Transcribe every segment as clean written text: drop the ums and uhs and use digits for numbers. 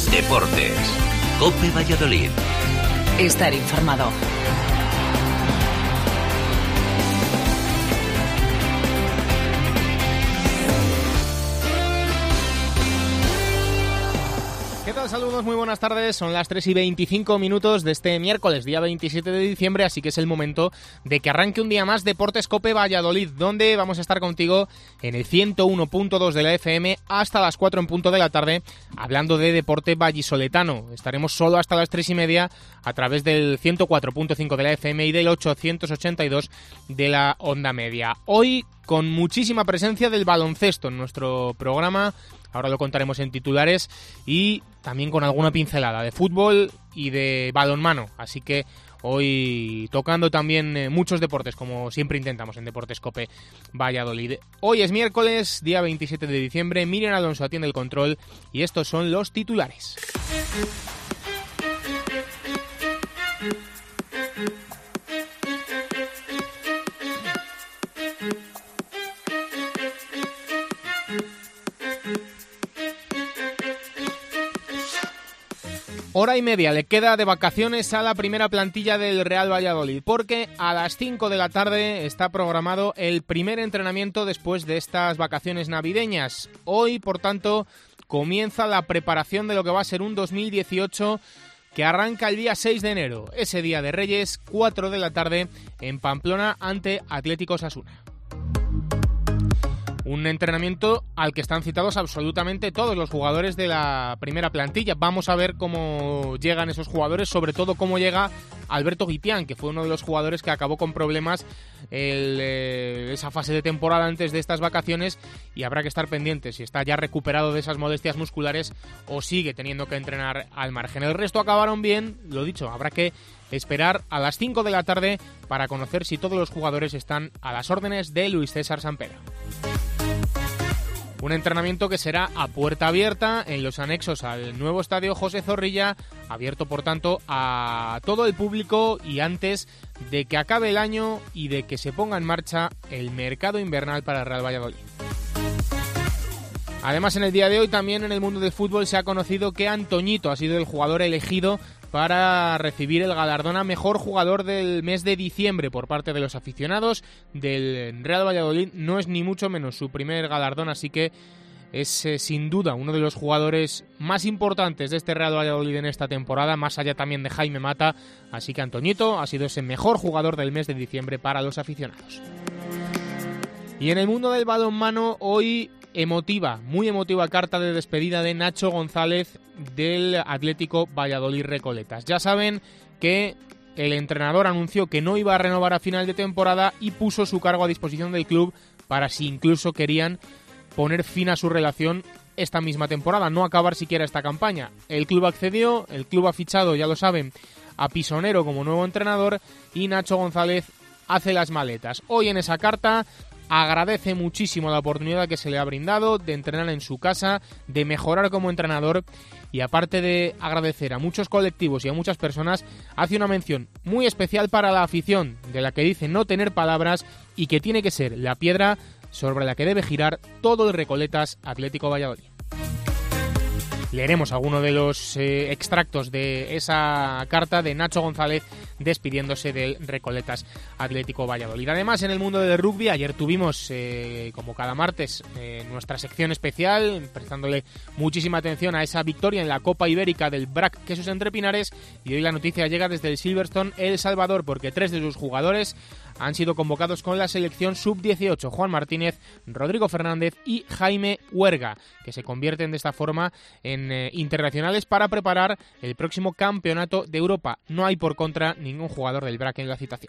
Deportes. COPE Valladolid. Estar informado. ¿Qué tal? Saludos, muy buenas tardes. Son las 3:25 de este miércoles, día 27 de diciembre, así que es el momento de que arranque un día más Deportes COPE Valladolid, donde vamos a estar contigo en el 101.2 de la FM hasta las 4 en punto de la tarde, hablando de deporte vallisoletano. Estaremos solo hasta las 3:30 a través del 104.5 de la FM y del 882 de la onda media. Hoy con muchísima presencia del baloncesto en nuestro programa. Ahora lo contaremos en titulares y también con alguna pincelada de fútbol y de balonmano. Así que hoy tocando también muchos deportes, como siempre intentamos en Deportes COPE Valladolid. Hoy es miércoles, día 27 de diciembre. Miriam Alonso atiende el control y estos son los titulares. Hora y media le queda de vacaciones a la primera plantilla del Real Valladolid, porque a las 5 de la tarde está programado el primer entrenamiento después de estas vacaciones navideñas. Hoy, por tanto, comienza la preparación de lo que va a ser un 2018 que arranca el día 6 de enero, ese día de Reyes, 4 de la tarde en Pamplona ante Atlético Osasuna. Un entrenamiento al que están citados absolutamente todos los jugadores de la primera plantilla. Vamos a ver cómo llegan esos jugadores, sobre todo cómo llega Alberto Guitián, que fue uno de los jugadores que acabó con problemas esa fase de temporada antes de estas vacaciones, y habrá que estar pendientes si está ya recuperado de esas molestias musculares o sigue teniendo que entrenar al margen. El resto acabaron bien, lo dicho, habrá que esperar a las 5 de la tarde para conocer si todos los jugadores están a las órdenes de Luis César Sampera. Un entrenamiento que será a puerta abierta en los anexos al nuevo estadio José Zorrilla, abierto por tanto a todo el público y antes de que acabe el año y de que se ponga en marcha el mercado invernal para el Real Valladolid. Además, en el día de hoy también en el mundo del fútbol se ha conocido que Antoñito ha sido el jugador elegido para recibir el galardón a mejor jugador del mes de diciembre por parte de los aficionados del Real Valladolid. No es ni mucho menos su primer galardón, así que es sin duda uno de los jugadores más importantes de este Real Valladolid en esta temporada, más allá también de Jaime Mata. Así que Antoñito ha sido ese mejor jugador del mes de diciembre para los aficionados. Y en el mundo del balonmano, hoy muy emotiva carta de despedida de Nacho González del Atlético Valladolid Recoletas. Ya saben que el entrenador anunció que no iba a renovar a final de temporada y puso su cargo a disposición del club para si incluso querían poner fin a su relación esta misma temporada, no acabar siquiera esta campaña. El club accedió, el club ha fichado, ya lo saben, a Pisonero como nuevo entrenador y Nacho González hace las maletas. Hoy en esa carta agradece muchísimo la oportunidad que se le ha brindado de entrenar en su casa, de mejorar como entrenador, y aparte de agradecer a muchos colectivos y a muchas personas, hace una mención muy especial para la afición, de la que dice no tener palabras y que tiene que ser la piedra sobre la que debe girar todo el Recoletas Atlético Valladolid. Leeremos alguno de los extractos de esa carta de Nacho González despidiéndose del Recoletas Atlético Valladolid. Además, en el mundo del rugby, ayer tuvimos, como cada martes, nuestra sección especial, prestándole muchísima atención a esa victoria en la Copa Ibérica del BRAC Quesos Entre Pinares, y hoy la noticia llega desde el Silverstone, El Salvador, porque 3 de sus jugadores han sido convocados con la selección sub-18, Juan Martínez, Rodrigo Fernández y Jaime Huerga, que se convierten de esta forma en internacionales para preparar el próximo campeonato de Europa. No hay por contra ningún jugador del BRAC en la citación.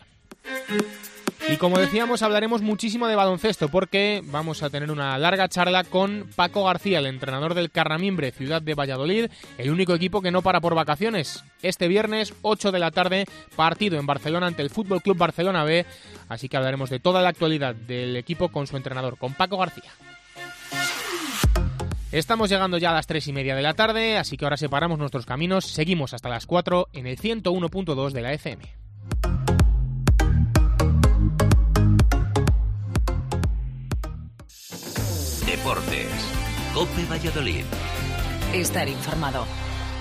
Y como decíamos, hablaremos muchísimo de baloncesto porque vamos a tener una larga charla con Paco García, el entrenador del Carramimbre, ciudad de Valladolid, el único equipo que no para por vacaciones. Este viernes, 8 de la tarde, partido en Barcelona ante el Fútbol Club Barcelona B, así que hablaremos de toda la actualidad del equipo con su entrenador, con Paco García. Estamos llegando ya a las 3:30 de la tarde, así que ahora separamos nuestros caminos, seguimos hasta las 4 en el 101.2 de la FM. Deportes. COPE Valladolid. Estar informado.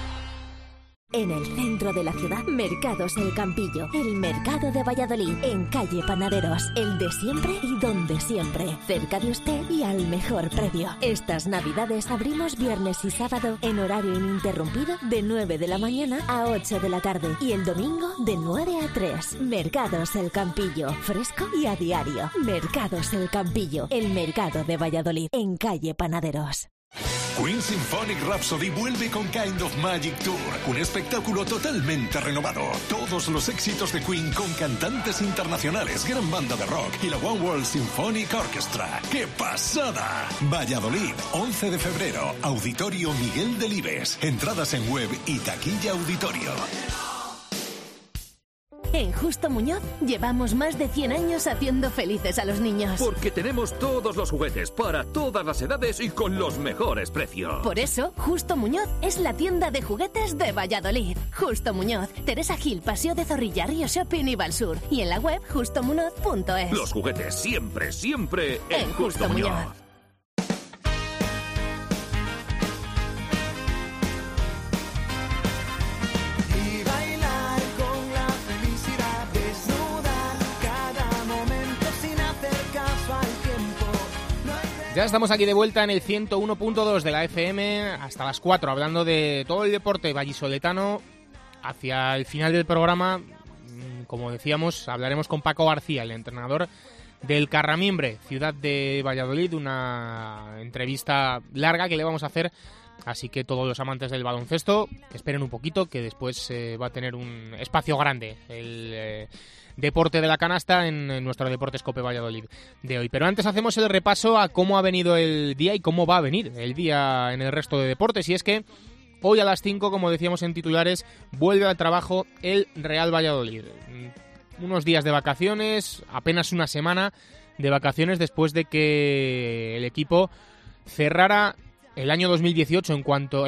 En el centro de la ciudad, Mercados El Campillo, el mercado de Valladolid, en calle Panaderos, el de siempre y donde siempre, cerca de usted y al mejor precio. Estas Navidades abrimos viernes y sábado en horario ininterrumpido de 9 de la mañana a 8 de la tarde y el domingo de 9 a 3. Mercados El Campillo, fresco y a diario. Mercados El Campillo, el mercado de Valladolid, en calle Panaderos. Queen Symphonic Rhapsody vuelve con Kind of Magic Tour, un espectáculo totalmente renovado. Todos los éxitos de Queen con cantantes internacionales, gran banda de rock y la One World Symphonic Orchestra. ¡Qué pasada! Valladolid, 11 de febrero, Auditorio Miguel Delibes. Entradas en web y taquilla auditorio. En Justo Muñoz llevamos más de 100 años haciendo felices a los niños. Porque tenemos todos los juguetes para todas las edades y con los mejores precios. Por eso, Justo Muñoz es la tienda de juguetes de Valladolid. Justo Muñoz, Teresa Gil, Paseo de Zorrilla, Río Shopping y Valsur. Y en la web justomuñoz.es. Los juguetes siempre, siempre en Justo Muñoz. Ya estamos aquí de vuelta en el 101.2 de la FM, hasta las 4, hablando de todo el deporte vallisoletano. Hacia el final del programa, como decíamos, hablaremos con Paco García, el entrenador del Carramimbre, ciudad de Valladolid, una entrevista larga que le vamos a hacer, así que todos los amantes del baloncesto, que esperen un poquito, que después va a tener un espacio grande el deporte de la canasta en nuestro Deportes Cope Valladolid de hoy. Pero antes hacemos el repaso a cómo ha venido el día y cómo va a venir el día en el resto de deportes. Y es que hoy a las 5, como decíamos en titulares, vuelve al trabajo el Real Valladolid. Unos días de vacaciones, apenas una semana de vacaciones después de que el equipo cerrara el año 2017, en cuanto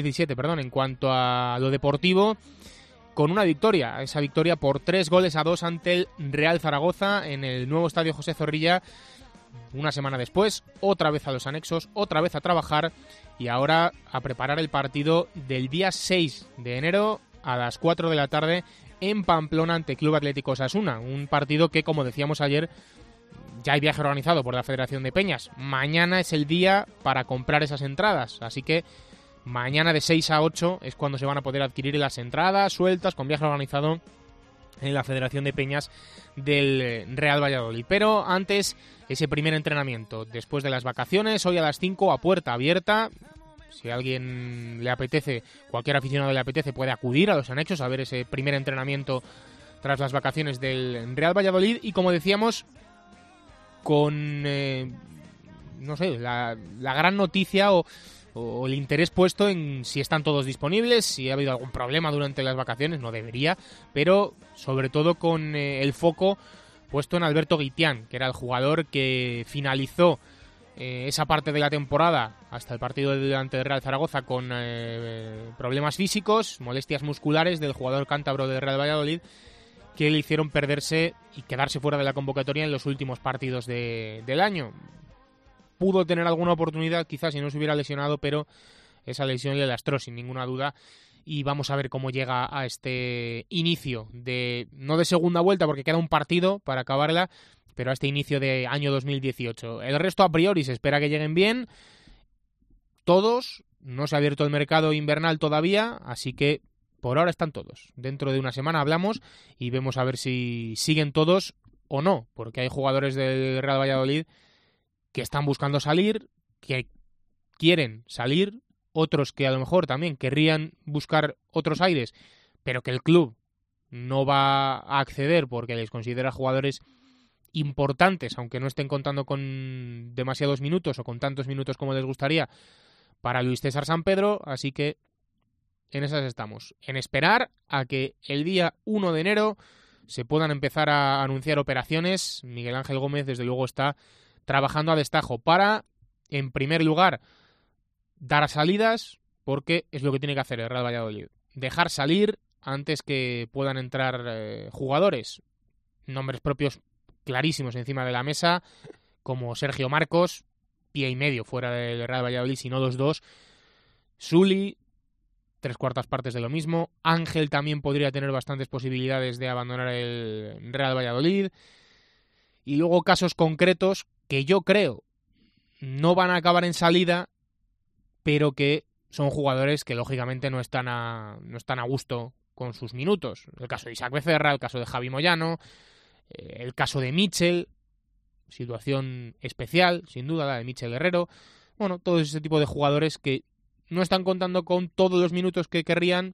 a lo deportivo, con una victoria, esa victoria por 3-2 ante el Real Zaragoza en el nuevo estadio José Zorrilla. Una semana después, otra vez a los anexos, otra vez a trabajar y ahora a preparar el partido del día 6 de enero a las 4 de la tarde en Pamplona ante Club Atlético Osasuna. Un partido que, como decíamos ayer, ya hay viaje organizado por la Federación de Peñas. Mañana es el día para comprar esas entradas, así que mañana de 6 a 8 es cuando se van a poder adquirir las entradas sueltas con viaje organizado en la Federación de Peñas del Real Valladolid. Pero antes, ese primer entrenamiento después de las vacaciones, hoy a las 5 a puerta abierta. Si a alguien le apetece, cualquier aficionado le apetece, puede acudir a los anexos a ver ese primer entrenamiento tras las vacaciones del Real Valladolid. Y como decíamos, con la gran noticia o el interés puesto en si están todos disponibles, si ha habido algún problema durante las vacaciones, no debería, pero sobre todo con el foco puesto en Alberto Guitián, que era el jugador que finalizó esa parte de la temporada hasta el partido ante el Real Zaragoza con problemas físicos, molestias musculares del jugador cántabro del Real Valladolid, que le hicieron perderse y quedarse fuera de la convocatoria en los últimos partidos del año. Pudo tener alguna oportunidad, quizás si no se hubiera lesionado, pero esa lesión le lastró sin ninguna duda. Y vamos a ver cómo llega a este inicio no de segunda vuelta, porque queda un partido para acabarla, pero a este inicio de año 2018. El resto a priori se espera que lleguen bien. Todos, no se ha abierto el mercado invernal todavía, así que por ahora están todos. Dentro de una semana hablamos y vemos a ver si siguen todos o no, porque hay jugadores del Real Valladolid que están buscando salir, que quieren salir, otros que a lo mejor también querrían buscar otros aires, pero que el club no va a acceder porque les considera jugadores importantes, aunque no estén contando con demasiados minutos o con tantos minutos como les gustaría para Luis César Sampedro, así que en esas estamos, en esperar a que el día 1 de enero se puedan empezar a anunciar operaciones. Miguel Ángel Gómez, desde luego, está trabajando a destajo para, en primer lugar, dar salidas, porque es lo que tiene que hacer el Real Valladolid. Dejar salir antes que puedan entrar jugadores. Nombres propios clarísimos encima de la mesa, como Sergio Marcos, pie y medio fuera del Real Valladolid, si no los dos. Suli, 3/4 partes de lo mismo. Ángel también podría tener bastantes posibilidades de abandonar el Real Valladolid. Y luego casos concretos que yo creo no van a acabar en salida, pero que son jugadores que lógicamente no están a gusto con sus minutos. El caso de Isaac Becerra, el caso de Javi Moyano, el caso de Mitchell, situación especial, sin duda, la de Mitchell Herrero. Bueno, todo ese tipo de jugadores que no están contando con todos los minutos que querrían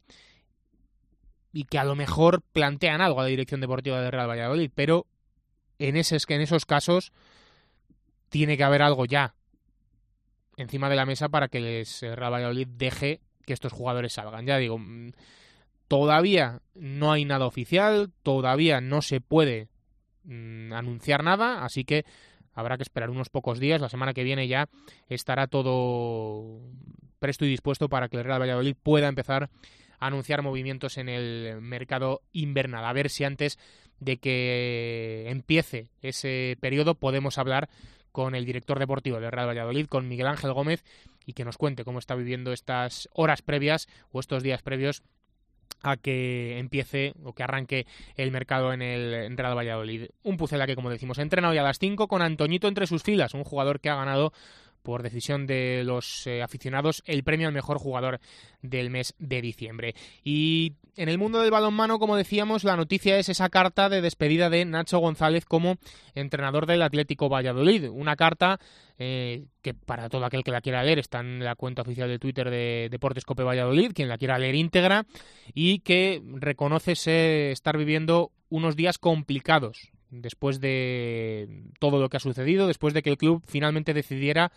y que a lo mejor plantean algo a la dirección deportiva del Real Valladolid, pero en esos casos tiene que haber algo ya encima de la mesa para que el Real Valladolid deje que estos jugadores salgan. Ya digo, todavía no hay nada oficial, todavía no se puede anunciar nada, así que habrá que esperar unos pocos días. La semana que viene ya estará todo presto y dispuesto para que el Real Valladolid pueda empezar a anunciar movimientos en el mercado invernal. A ver si antes de que empiece ese periodo podemos hablar con el director deportivo del Real Valladolid, con Miguel Ángel Gómez, y que nos cuente cómo está viviendo estas horas previas o estos días previos a que empiece o que arranque el mercado en el Real Valladolid. Un Pucela que, como decimos, ha entrenado ya a las 5 con Antoñito entre sus filas, un jugador que ha ganado por decisión de los aficionados el premio al mejor jugador del mes de diciembre. Y en el mundo del balonmano, como decíamos, la noticia es esa carta de despedida de Nacho González como entrenador del Atlético Valladolid. Una carta que para todo aquel que la quiera leer está en la cuenta oficial de Twitter de Deportes Cope Valladolid, quien la quiera leer íntegra, y que reconoce estar viviendo unos días complicados después de todo lo que ha sucedido, después de que el club finalmente decidiera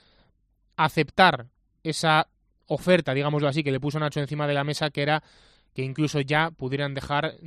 aceptar esa oferta, digámoslo así, que le puso Nacho encima de la mesa, que era que incluso ya pudieran dejar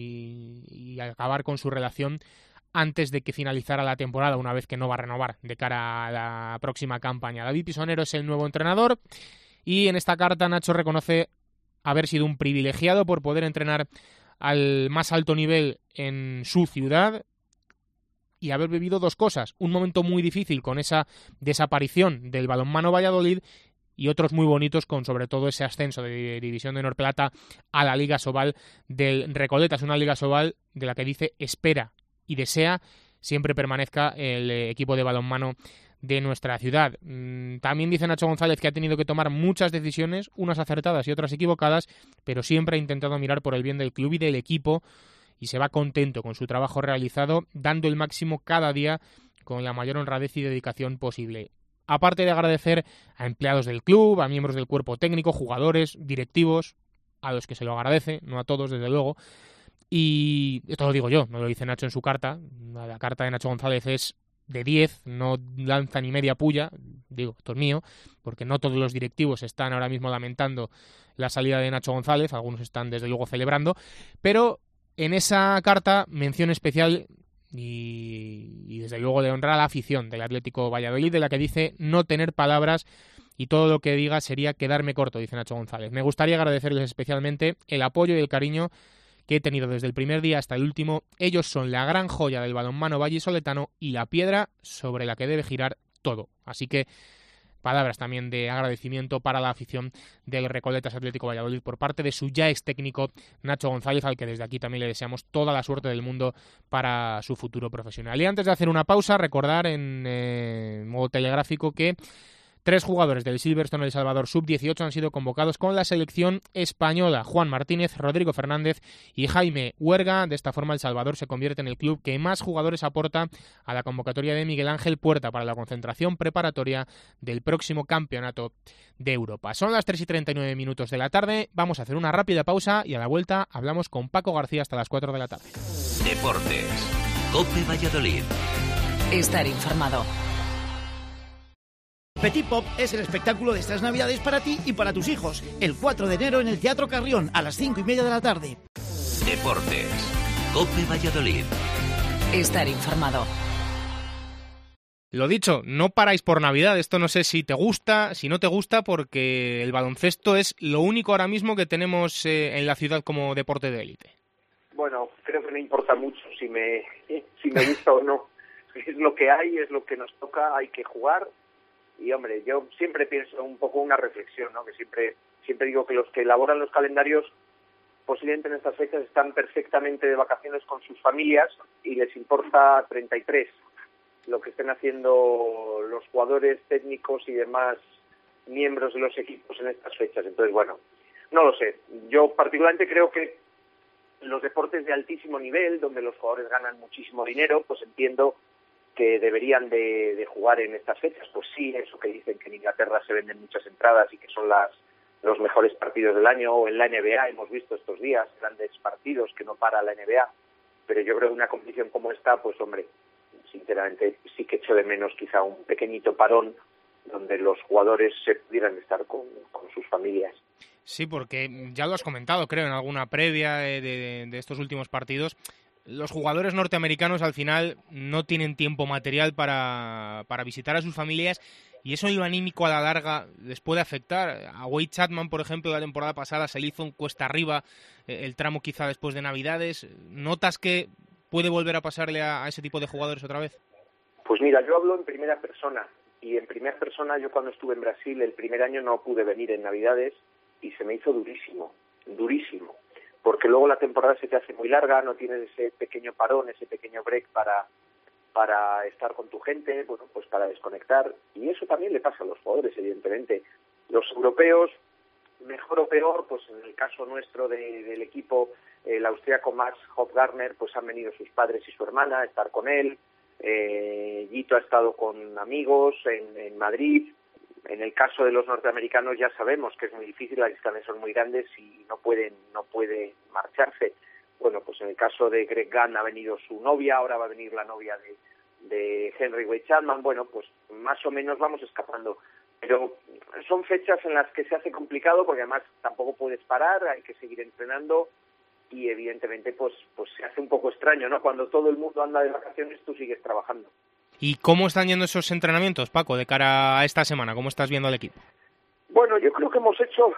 y acabar con su relación antes de que finalizara la temporada, una vez que no va a renovar de cara a la próxima campaña. David Pisonero es el nuevo entrenador y en esta carta Nacho reconoce haber sido un privilegiado por poder entrenar al más alto nivel en su ciudad y haber vivido dos cosas: un momento muy difícil con esa desaparición del balonmano Valladolid y otros muy bonitos con sobre todo ese ascenso de División de Honor Plata a la Liga Sobal del Recoleta. Es una Liga Sobal de la que dice espera y desea siempre permanezca el equipo de balonmano de nuestra ciudad. También dice Nacho González que ha tenido que tomar muchas decisiones, unas acertadas y otras equivocadas, pero siempre ha intentado mirar por el bien del club y del equipo y se va contento con su trabajo realizado, dando el máximo cada día con la mayor honradez y dedicación posible. Aparte de agradecer a empleados del club, a miembros del cuerpo técnico, jugadores, directivos, a los que se lo agradece, no a todos desde luego, y esto lo digo yo, no lo dice Nacho en su carta. La carta de Nacho González es de 10, no lanza ni media puya, digo, esto es mío, porque no todos los directivos están ahora mismo lamentando la salida de Nacho González, algunos están desde luego celebrando, pero en esa carta mención especial y desde luego le honra a la afición del Atlético Valladolid, de la que dice no tener palabras y todo lo que diga sería quedarme corto, dice Nacho González. Me gustaría agradecerles especialmente el apoyo y el cariño que he tenido desde el primer día hasta el último. Ellos son la gran joya del balonmano vallisoletano y la piedra sobre la que debe girar todo. Así que palabras también de agradecimiento para la afición del Recoletas Atlético Valladolid por parte de su ya ex técnico Nacho González, al que desde aquí también le deseamos toda la suerte del mundo para su futuro profesional. Y antes de hacer una pausa, recordar en modo telegráfico que 3 jugadores del Silverstone El Salvador Sub-18 han sido convocados con la selección española: Juan Martínez, Rodrigo Fernández y Jaime Huerga. De esta forma, El Salvador se convierte en el club que más jugadores aporta a la convocatoria de Miguel Ángel Puerta para la concentración preparatoria del próximo Campeonato de Europa. Son las 3:39 de la tarde. Vamos a hacer una rápida pausa y a la vuelta hablamos con Paco García hasta las 4 de la tarde. Deportes. COPE Valladolid. Estar informado. Petit Pop es el espectáculo de estas Navidades para ti y para tus hijos. El 4 de enero en el Teatro Carrión a las 5:30 de la tarde. Deportes. COPE Valladolid. Estar informado. Lo dicho, no paráis por Navidad. Esto no sé si te gusta, si no te gusta, porque el baloncesto es lo único ahora mismo que tenemos en la ciudad como deporte de élite. Bueno, creo que no importa mucho si me gusta o no. Es lo que hay, es lo que nos toca, hay que jugar. Y hombre, yo siempre pienso un poco una reflexión, ¿no? Que siempre digo que los que elaboran los calendarios posiblemente en estas fechas están perfectamente de vacaciones con sus familias y les importa 33 lo que estén haciendo los jugadores, técnicos y demás miembros de los equipos en estas fechas. Entonces, bueno, no lo sé. Yo particularmente creo que los deportes de altísimo nivel, donde los jugadores ganan muchísimo dinero, pues entiendo que deberían de jugar en estas fechas. Pues sí, eso que dicen que en Inglaterra se venden muchas entradas y que son los mejores partidos del año, o en la NBA hemos visto estos días grandes partidos que no para la NBA, pero yo creo que una competición como esta, pues hombre, sinceramente sí que echo de menos quizá un pequeñito parón donde los jugadores se pudieran estar con sus familias. Sí, porque ya lo has comentado, creo, en alguna previa de estos últimos partidos. Los jugadores norteamericanos al final no tienen tiempo material para visitar a sus familias, y eso en lo anímico a la larga les puede afectar. A Wade Chapman, por ejemplo, la temporada pasada se le hizo un cuesta arriba el tramo quizá después de Navidades. ¿Notas que puede volver a pasarle a ese tipo de jugadores otra vez? Pues mira, yo hablo en primera persona, y en primera persona yo cuando estuve en Brasil el primer año no pude venir en Navidades y se me hizo durísimo, porque luego la temporada se te hace muy larga, no tienes ese pequeño parón, ese pequeño break para estar con tu gente, bueno, pues para desconectar, y eso también le pasa a los jugadores, evidentemente. Los europeos, mejor o peor, pues en el caso nuestro del equipo, el austríaco Max Hofgartner, pues han venido sus padres y su hermana a estar con él. Yito ha estado con amigos en Madrid. En el caso de los norteamericanos ya sabemos que es muy difícil, las distancias son muy grandes y no puede marcharse. Bueno, pues en el caso de Greg Gunn ha venido su novia, ahora va a venir la novia de Henry Wade Chapman. Bueno, pues más o menos vamos escapando. Pero son fechas en las que se hace complicado porque además tampoco puedes parar, hay que seguir entrenando y evidentemente pues se hace un poco extraño, ¿no? Cuando todo el mundo anda de vacaciones, tú sigues trabajando. ¿Y cómo están yendo esos entrenamientos, Paco, de cara a esta semana? ¿Cómo estás viendo al equipo? Bueno, yo creo que hemos hecho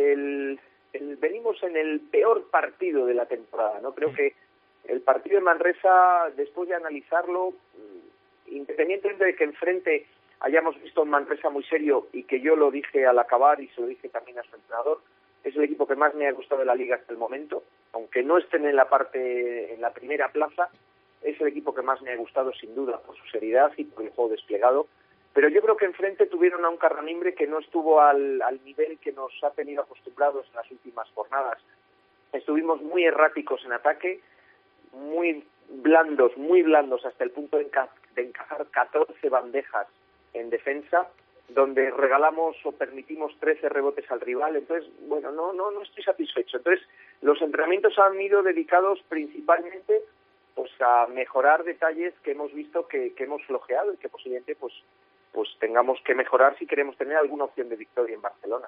venimos en el peor partido de la temporada, ¿no? Creo que el partido de Manresa, después de analizarlo, independientemente de que enfrente hayamos visto un Manresa muy serio y que yo lo dije al acabar y se lo dije también a su entrenador, es el equipo que más me ha gustado de la liga hasta el momento, aunque no estén en la primera plaza, es el equipo que más me ha gustado sin duda por su seriedad y por el juego desplegado. Pero yo creo que enfrente tuvieron a un Carranimbre que no estuvo al nivel que nos ha tenido acostumbrados en las últimas jornadas. Estuvimos muy erráticos en ataque, muy blandos hasta el punto de encajar 14 bandejas en defensa, donde regalamos o permitimos 13 rebotes al rival. Entonces, bueno, no estoy satisfecho. Entonces, los entrenamientos han ido dedicados principalmente pues a mejorar detalles que hemos visto que hemos flojeado y que posiblemente pues tengamos que mejorar si queremos tener alguna opción de victoria en Barcelona.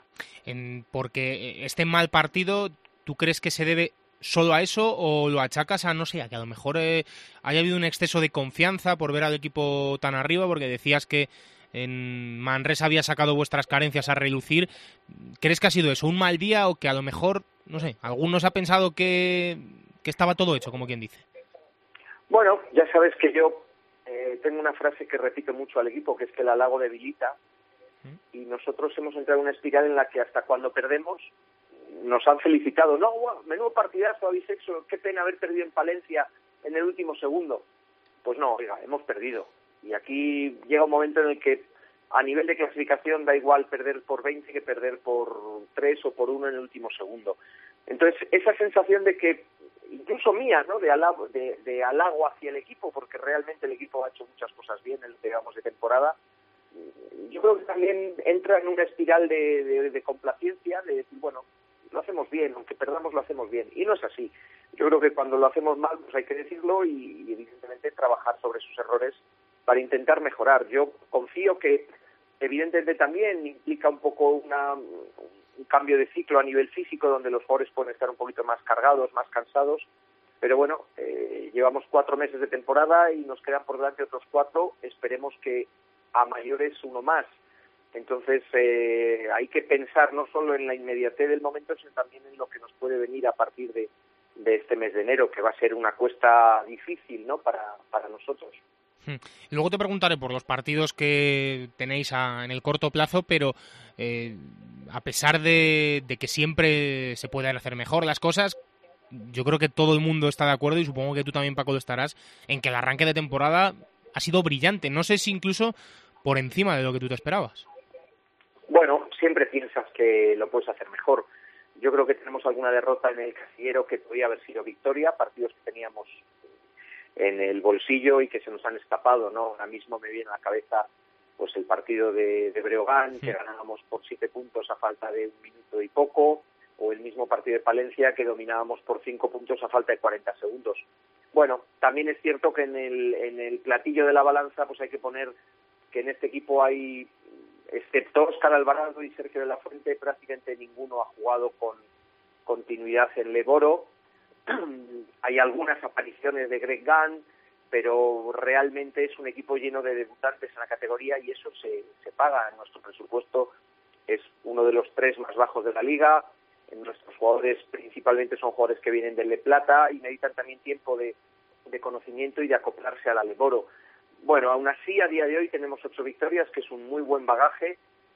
Porque este mal partido, ¿tú crees que se debe solo a eso o lo achacas a, no sé, a que a lo mejor haya habido un exceso de confianza por ver al equipo tan arriba? Porque decías que en Manresa había sacado vuestras carencias a relucir. ¿Crees que ha sido eso, un mal día, o que a lo mejor, no sé, algunos ha pensado que estaba todo hecho, como quien dice? Bueno, ya sabes que yo tengo una frase que repito mucho al equipo, que es que el halago debilita, y nosotros hemos entrado en una espiral en la que hasta cuando perdemos nos han felicitado. No, wow, menudo partidazo habéis hecho, qué pena haber perdido en Palencia en el último segundo. Pues no, oiga, hemos perdido. Y aquí llega un momento en el que a nivel de clasificación da igual perder por 20 que perder por 3 o por 1 en el último segundo. Entonces, esa sensación de que, incluso mía, ¿no?, de halago hacia el equipo, porque realmente el equipo ha hecho muchas cosas bien en lo que llevamos de temporada, yo creo que también entra en una espiral de complacencia, de decir, bueno, lo hacemos bien, aunque perdamos lo hacemos bien, y no es así. Yo creo que cuando lo hacemos mal, pues hay que decirlo y evidentemente trabajar sobre sus errores para intentar mejorar. Yo confío que evidentemente también implica un poco un cambio de ciclo a nivel físico, donde los jugadores pueden estar un poquito más cargados, más cansados, pero bueno, llevamos 4 meses de temporada y nos quedan por delante otros 4, esperemos que a mayores uno más. Entonces hay que pensar no solo en la inmediatez del momento, sino también en lo que nos puede venir a partir de este mes de enero, que va a ser una cuesta difícil, ¿no?, para nosotros. Luego te preguntaré por los partidos que tenéis en el corto plazo, pero a pesar de que siempre se pueden hacer mejor las cosas, yo creo que todo el mundo está de acuerdo, y supongo que tú también, Paco, lo estarás, en que el arranque de temporada ha sido brillante. No sé si incluso por encima de lo que tú te esperabas. Bueno, siempre piensas que lo puedes hacer mejor. Yo creo que tenemos alguna derrota en el casillero que podría haber sido victoria, partidos que teníamos en el bolsillo y que se nos han escapado, ¿no? Ahora mismo me viene a la cabeza pues el partido de Breogán, que ganábamos por 7 puntos a falta de 1 minuto y poco, o el mismo partido de Palencia que dominábamos por 5 puntos a falta de 40 segundos. Bueno, también es cierto que en el platillo de la balanza pues hay que poner que en este equipo hay, excepto Óscar Alvarado y Sergio de la Fuente, prácticamente ninguno ha jugado con continuidad en Leboro. Hay algunas apariciones de Greg Gunn, pero realmente es un equipo lleno de debutantes en la categoría y eso se paga. Nuestro presupuesto es uno de los 3 más bajos de la liga. Nuestros jugadores principalmente son jugadores que vienen del Le Plata y necesitan también tiempo de conocimiento y de acoplarse a la Leboro. Bueno, aún así, a día de hoy tenemos 8 victorias, que es un muy buen bagaje.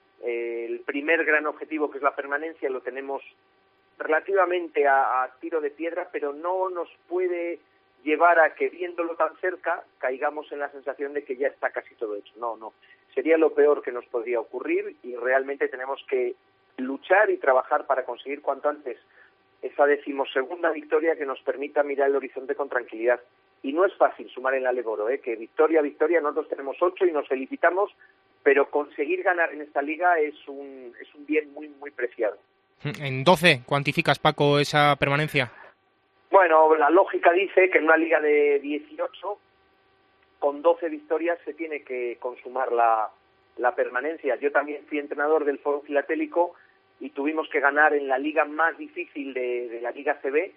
El primer gran objetivo, que es la permanencia, lo tenemos relativamente a tiro de piedra, pero no nos puede llevar a que, viéndolo tan cerca, caigamos en la sensación de que ya está casi todo hecho. No. Sería lo peor que nos podría ocurrir y realmente tenemos que luchar y trabajar para conseguir cuanto antes esa 12ª victoria que nos permita mirar el horizonte con tranquilidad. Y no es fácil sumar en la Leboro, que victoria a victoria, nosotros tenemos 8 y nos felicitamos, pero conseguir ganar en esta liga es un bien muy, muy preciado. En 12, ¿cuantificas, Paco, esa permanencia? Bueno, la lógica dice que en una liga de 18, con 12 victorias se tiene que consumar la permanencia. Yo también fui entrenador del Foro Filatélico y tuvimos que ganar en la liga más difícil de la Liga CB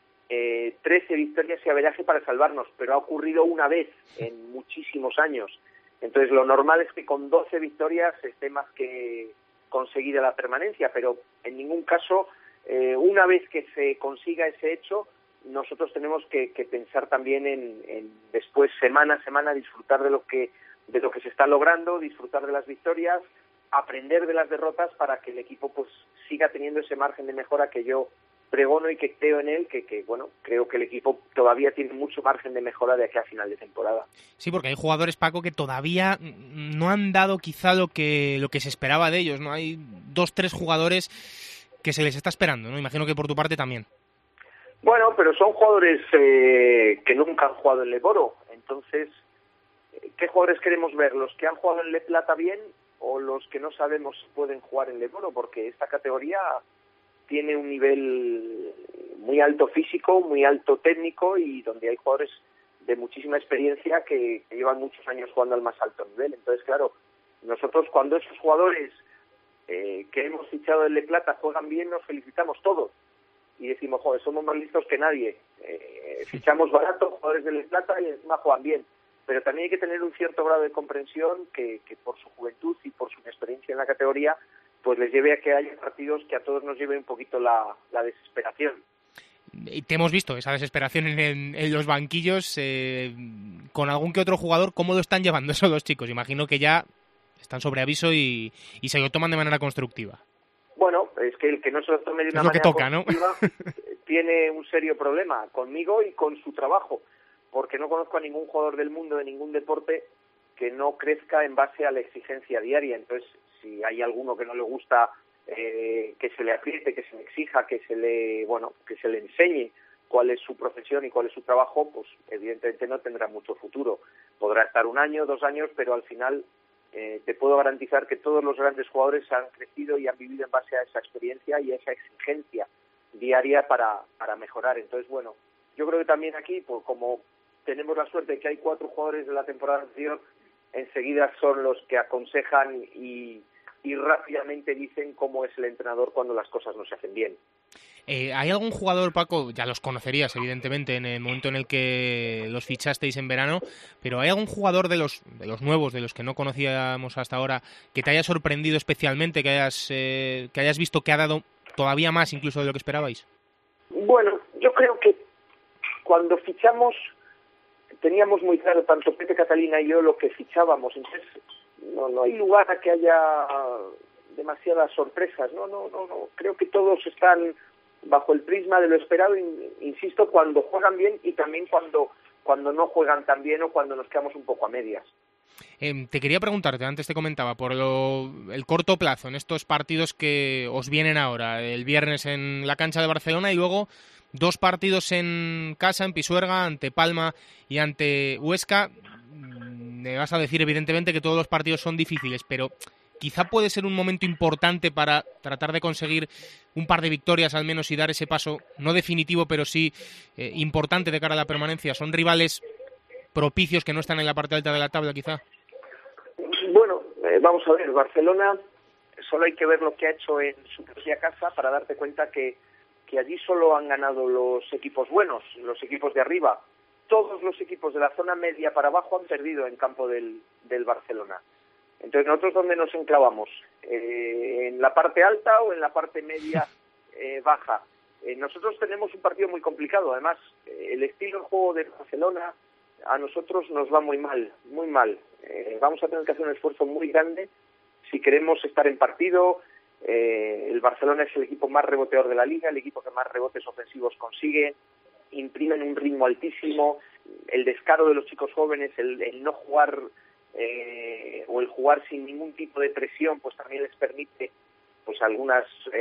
13 victorias y averaje para salvarnos, pero ha ocurrido una vez en muchísimos años. Entonces lo normal es que con 12 victorias esté más que conseguida la permanencia, pero en ningún caso, una vez que se consiga ese hecho, nosotros tenemos que pensar también en después, semana a semana, disfrutar de lo que se está logrando, disfrutar de las victorias, aprender de las derrotas para que el equipo pues siga teniendo ese margen de mejora que yo pregono y que creo en él, que bueno, creo que el equipo todavía tiene mucho margen de mejora de aquí a final de temporada. Sí, porque hay jugadores, Paco, que todavía no han dado quizá lo que se esperaba de ellos, ¿no? Hay 2-3 jugadores que se les está esperando, ¿no? Imagino que por tu parte también. Bueno, pero son jugadores que nunca han jugado en Leboro, entonces, ¿qué jugadores queremos ver? ¿Los que han jugado en Le Plata bien o los que no sabemos si pueden jugar en Leboro? Porque esta categoría tiene un nivel muy alto físico, muy alto técnico y donde hay jugadores de muchísima experiencia que llevan muchos años jugando al más alto nivel. Entonces, claro, nosotros cuando esos jugadores que hemos fichado en Le Plata juegan bien, nos felicitamos todos y decimos, joder, somos más listos que nadie. Fichamos barato, jugadores de Le Plata y encima juegan bien. Pero también hay que tener un cierto grado de comprensión que por su juventud y por su experiencia en la categoría pues les lleve a que haya partidos que a todos nos lleve un poquito la desesperación. Y te hemos visto esa desesperación en los banquillos, con algún que otro jugador. ¿Cómo lo están llevando esos dos chicos? Imagino que ya están sobre aviso y se lo toman de manera constructiva. Bueno, es que el que no se lo tome de una manera constructiva, ¿no? Tiene un serio problema conmigo y con su trabajo, porque no conozco a ningún jugador del mundo de ningún deporte que no crezca en base a la exigencia diaria. Entonces, si hay alguno que no le gusta que se le apriete, que se le exija, que se le enseñe cuál es su profesión y cuál es su trabajo, pues evidentemente no tendrá mucho futuro. Podrá estar 1 año, 2 años, pero al final te puedo garantizar que todos los grandes jugadores han crecido y han vivido en base a esa experiencia y a esa exigencia diaria para mejorar. Entonces, bueno, yo creo que también aquí, pues como tenemos la suerte de que hay 4 jugadores de la temporada anterior, enseguida son los que aconsejan y rápidamente dicen cómo es el entrenador cuando las cosas no se hacen bien. ¿Hay algún jugador, Paco, ya los conocerías evidentemente en el momento en el que los fichasteis en verano, pero hay algún jugador de los nuevos, de los que no conocíamos hasta ahora, que te haya sorprendido especialmente, que hayas visto que ha dado todavía más incluso de lo que esperabais? Bueno, yo creo que cuando fichamos teníamos muy claro, tanto Pepe Catalina y yo, lo que fichábamos. Entonces, no hay lugar a que haya demasiadas sorpresas. No. Creo que todos están bajo el prisma de lo esperado, insisto, cuando juegan bien y también cuando no juegan tan bien o cuando nos quedamos un poco a medias. Te quería preguntarte, antes te comentaba, por el corto plazo, en estos partidos que os vienen ahora, el viernes en la cancha de Barcelona y luego 2 partidos en casa, en Pisuerga, ante Palma y ante Huesca. Me vas a decir, evidentemente, que todos los partidos son difíciles, pero quizá puede ser un momento importante para tratar de conseguir un par de victorias al menos y dar ese paso, no definitivo, pero sí importante de cara a la permanencia. ¿Son rivales propicios que no están en la parte alta de la tabla, quizá? Bueno, vamos a ver, Barcelona, solo hay que ver lo que ha hecho en su propia casa para darte cuenta que allí solo han ganado los equipos buenos, los equipos de arriba. Todos los equipos de la zona media para abajo han perdido en campo del Barcelona. Entonces, ¿nosotros dónde nos enclavamos? ¿En la parte alta o en la parte media baja? Nosotros tenemos un partido muy complicado. Además, el estilo de juego de Barcelona a nosotros nos va muy mal, muy mal. Vamos a tener que hacer un esfuerzo muy grande si queremos estar en partido. El Barcelona es el equipo más reboteador de la liga, el equipo que más rebotes ofensivos consigue, imprimen un ritmo altísimo, el descaro de los chicos jóvenes, el no jugar o el jugar sin ningún tipo de presión, pues también les permite pues algunas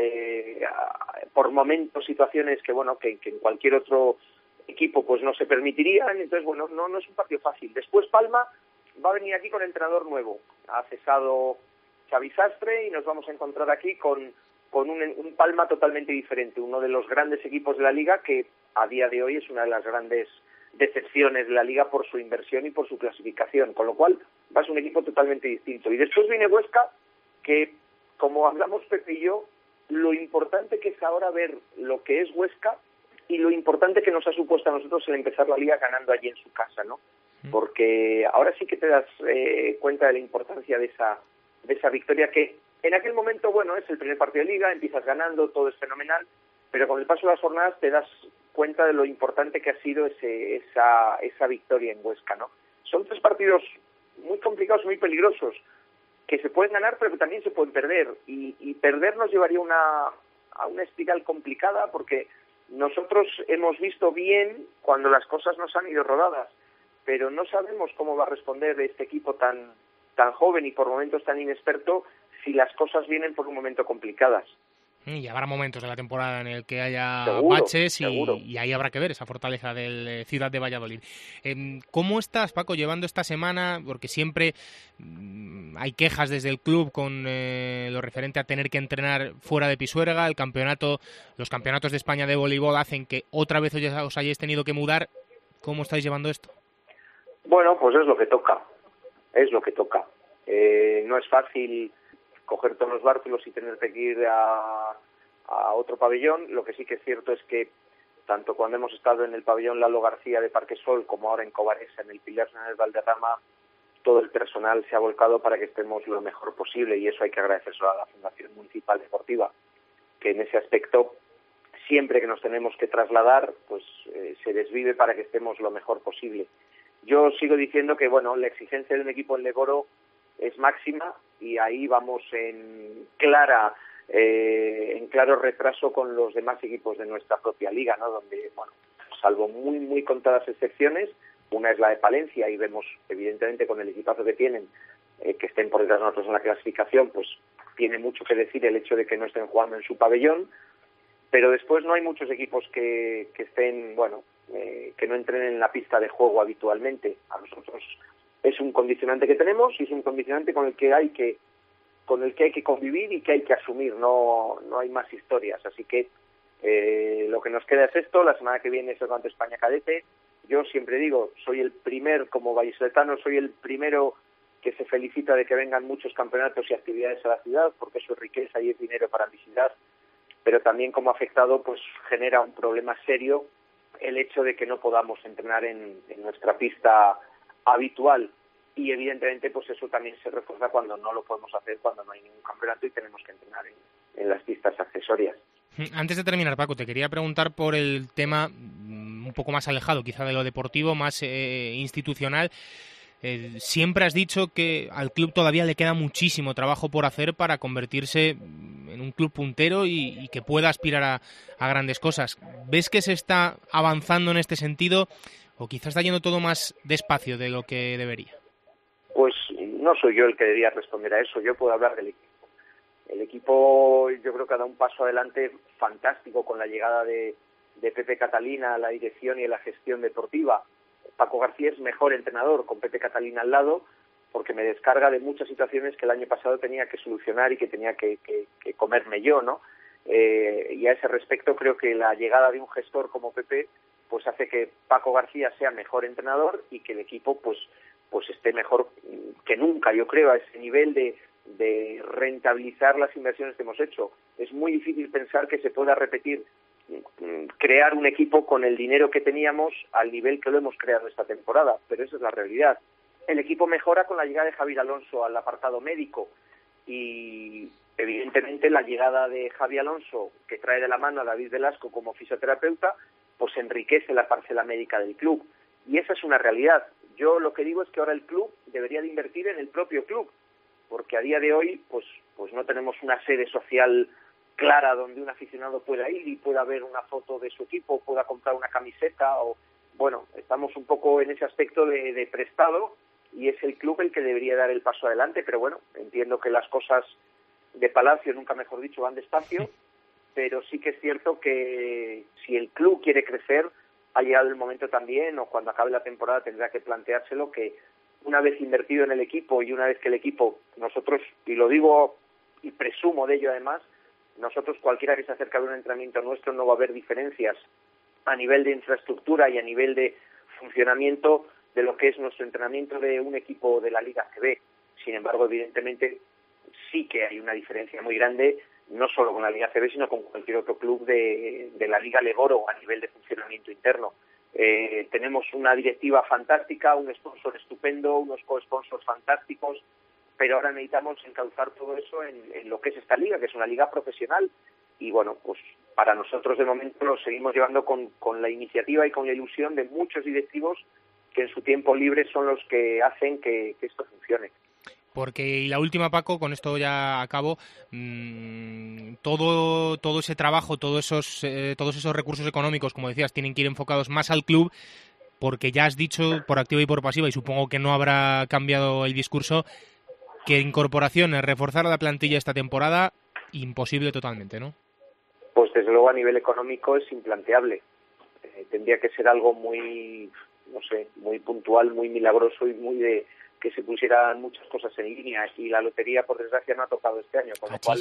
por momentos situaciones que en cualquier otro equipo pues no se permitirían. Entonces no es un partido fácil. Después Palma va a venir aquí con entrenador nuevo, ha cesado Xavi Sastre y nos vamos a encontrar aquí con un Palma totalmente diferente, uno de los grandes equipos de la liga que a día de hoy es una de las grandes decepciones de la liga por su inversión y por su clasificación, con lo cual va a ser un equipo totalmente distinto. Y después viene Huesca, que como hablamos Pepe y yo, lo importante que es ahora ver lo que es Huesca y lo importante que nos ha supuesto a nosotros el empezar la liga ganando allí en su casa, ¿no? Porque ahora sí que te das cuenta de la importancia de esa victoria que en aquel momento, es el primer partido de liga, empiezas ganando, todo es fenomenal, pero con el paso de las jornadas te das cuenta de lo importante que ha sido esa victoria en Huesca, ¿no? Son 3 partidos muy complicados, muy peligrosos, que se pueden ganar, pero que también se pueden perder, y perder nos llevaría a una espiral complicada, porque nosotros hemos visto bien cuando las cosas nos han ido rodadas, pero no sabemos cómo va a responder este equipo tan joven y por momentos tan inexperto si las cosas vienen por un momento complicadas. Y habrá momentos de la temporada en el que haya seguro, baches y ahí habrá que ver esa fortaleza del Ciudad de Valladolid. ¿Cómo estás, Paco, llevando esta semana? Porque siempre hay quejas desde el club con lo referente a tener que entrenar fuera de Pisuerga. Los campeonatos de España de voleibol hacen que otra vez os hayáis tenido que mudar. ¿Cómo estáis llevando esto? Bueno, pues es lo que toca. No es fácil coger todos los bártulos y tenerte que ir a otro pabellón. Lo que sí que es cierto es que tanto cuando hemos estado en el pabellón Lalo García de Parque Sol como ahora en Cobaresa, en el Pilar Fernández Valderrama, todo el personal se ha volcado para que estemos lo mejor posible, y eso hay que agradecérselo a la Fundación Municipal Deportiva, que en ese aspecto, siempre que nos tenemos que trasladar, pues se desvive para que estemos lo mejor posible. Yo sigo diciendo que la exigencia de un equipo en Leboro es máxima, y ahí vamos en claro retraso con los demás equipos de nuestra propia liga, ¿no? Donde, salvo muy, muy contadas excepciones, una es la de Palencia, y vemos, evidentemente, con el equipazo que tienen, que estén por detrás de nosotros en la clasificación, pues tiene mucho que decir el hecho de que no estén jugando en su pabellón, pero después no hay muchos equipos que estén, que no entren en la pista de juego habitualmente. A nosotros es un condicionante que tenemos y es un condicionante con el que hay que convivir y que hay que asumir, no hay más historias. Así que lo que nos queda es esto. La semana que viene es el Campeonato de España Cadete. Yo siempre digo, como vallisoletano, soy el primero que se felicita de que vengan muchos campeonatos y actividades a la ciudad, porque eso es riqueza y es dinero para mi ciudad, pero también como afectado pues genera un problema serio el hecho de que no podamos entrenar en nuestra pista habitual, y evidentemente pues eso también se refuerza cuando no lo podemos hacer, cuando no hay ningún campeonato y tenemos que entrenar en las pistas accesorias. Antes de terminar, Paco, te quería preguntar por el tema un poco más alejado quizá de lo deportivo, más institucional. Siempre has dicho que al club todavía le queda muchísimo trabajo por hacer para convertirse en un club puntero y que pueda aspirar a grandes cosas. ¿Ves que se está avanzando en este sentido o quizás está yendo todo más despacio de lo que debería? Pues no soy yo el que debería responder a eso, yo puedo hablar del equipo. El equipo yo creo que ha dado un paso adelante fantástico con la llegada de Pepe Catalina a la dirección y a la gestión deportiva. Paco García es mejor entrenador con Pepe Catalina al lado porque me descarga de muchas situaciones que el año pasado tenía que solucionar y que tenía que comerme yo, ¿no? Y a ese respecto creo que la llegada de un gestor como Pepe pues hace que Paco García sea mejor entrenador y que el equipo pues esté mejor que nunca, yo creo, a ese nivel de rentabilizar las inversiones que hemos hecho. Es muy difícil pensar que se pueda repetir crear un equipo con el dinero que teníamos al nivel que lo hemos creado esta temporada, pero esa es la realidad. El equipo mejora con la llegada de Javier Alonso al apartado médico y evidentemente la llegada de Javi Alonso, que trae de la mano a David Velasco como fisioterapeuta, pues enriquece la parcela médica del club y esa es una realidad. Yo lo que digo es que ahora el club debería de invertir en el propio club, porque a día de hoy pues no tenemos una sede social clara donde un aficionado pueda ir y pueda ver una foto de su equipo, pueda comprar una camiseta o bueno, estamos un poco en ese aspecto de prestado y es el club el que debería dar el paso adelante, pero bueno, entiendo que las cosas de Palacio, nunca mejor dicho, van despacio, pero sí que es cierto que si el club quiere crecer, ha llegado el momento también, o cuando acabe la temporada tendrá que planteárselo, que una vez invertido en el equipo y una vez que el equipo, nosotros, y lo digo y presumo de ello además, nosotros cualquiera que se acerque a un entrenamiento nuestro no va a haber diferencias a nivel de infraestructura y a nivel de funcionamiento de lo que es nuestro entrenamiento de un equipo de la Liga CB. Sin embargo, evidentemente sí que hay una diferencia muy grande, no solo con la Liga CB, sino con cualquier otro club de la Liga Leboro a nivel de funcionamiento interno. Tenemos una directiva fantástica, un sponsor estupendo, unos co-sponsors fantásticos, pero ahora necesitamos encauzar todo eso en lo que es esta liga, que es una liga profesional. Y bueno, pues para nosotros de momento lo seguimos llevando con la iniciativa y con la ilusión de muchos directivos que en su tiempo libre son los que hacen que esto funcione. Porque, y la última, Paco, con esto ya acabo, todo ese trabajo, todos esos recursos económicos, como decías, tienen que ir enfocados más al club, porque ya has dicho por activa y por pasiva, y supongo que no habrá cambiado el discurso, que incorporaciones, reforzar la plantilla esta temporada, imposible totalmente, ¿no? Pues desde luego a nivel económico es implanteable. Tendría que ser algo muy, no sé, muy puntual, muy milagroso y muy de que se pusieran muchas cosas en línea. Y la lotería, por desgracia, no ha tocado este año, con lo cual...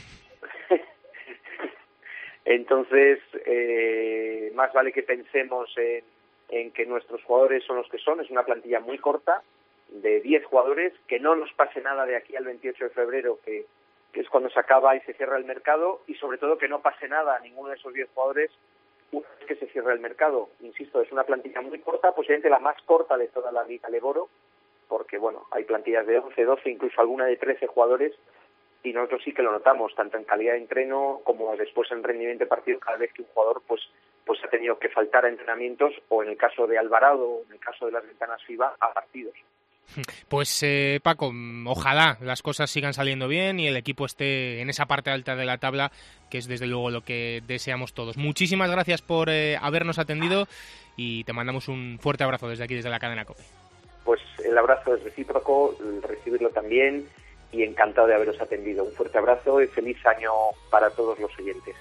Entonces, más vale que pensemos en que nuestros jugadores son los que son. Es una plantilla muy corta, de 10 jugadores, que no nos pase nada de aquí al 28 de febrero, que es cuando se acaba y se cierra el mercado, y sobre todo que no pase nada a ninguno de esos 10 jugadores una vez que se cierra el mercado. Insisto, es una plantilla muy corta, posiblemente la más corta de toda la Liga Leboro, porque bueno, hay plantillas de 11, 12, incluso alguna de 13 jugadores, y nosotros sí que lo notamos, tanto en calidad de entreno como después en rendimiento de partido, cada vez que un jugador pues ha tenido que faltar a entrenamientos, o en el caso de Alvarado, o en el caso de las ventanas FIBA, a partidos. Pues Paco, ojalá las cosas sigan saliendo bien y el equipo esté en esa parte alta de la tabla, que es desde luego lo que deseamos todos. Muchísimas gracias por habernos atendido y te mandamos un fuerte abrazo desde aquí, desde la cadena COPE. Pues el abrazo es recíproco, recibirlo también, y encantado de haberos atendido. Un fuerte abrazo y feliz año para todos los oyentes.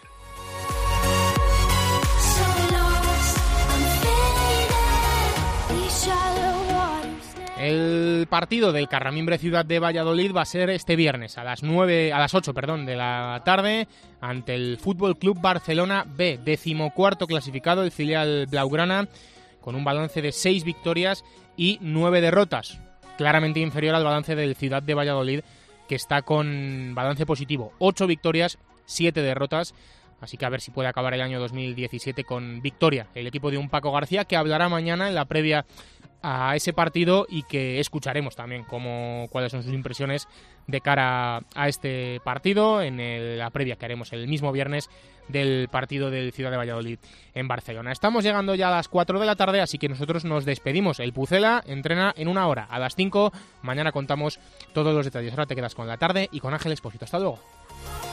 El partido del Carramimbre Ciudad de Valladolid va a ser este viernes a las 8 de la tarde ante el Fútbol Club Barcelona B, 14º clasificado, el filial blaugrana, con un balance de 6 victorias y 9 derrotas, claramente inferior al balance del Ciudad de Valladolid, que está con balance positivo, 8 victorias, 7 derrotas, Así que a ver si puede acabar el año 2017 con victoria el equipo de un Paco García, que hablará mañana en la previa a ese partido y que escucharemos también cuáles son sus impresiones de cara a este partido en la previa que haremos el mismo viernes del partido del Ciudad de Valladolid en Barcelona. Estamos llegando ya a las 4 de la tarde, así que nosotros nos despedimos. El Pucela entrena en 1 hora, a las 5. Mañana contamos todos los detalles. Ahora te quedas con la tarde y con Ángel Expósito. Hasta luego.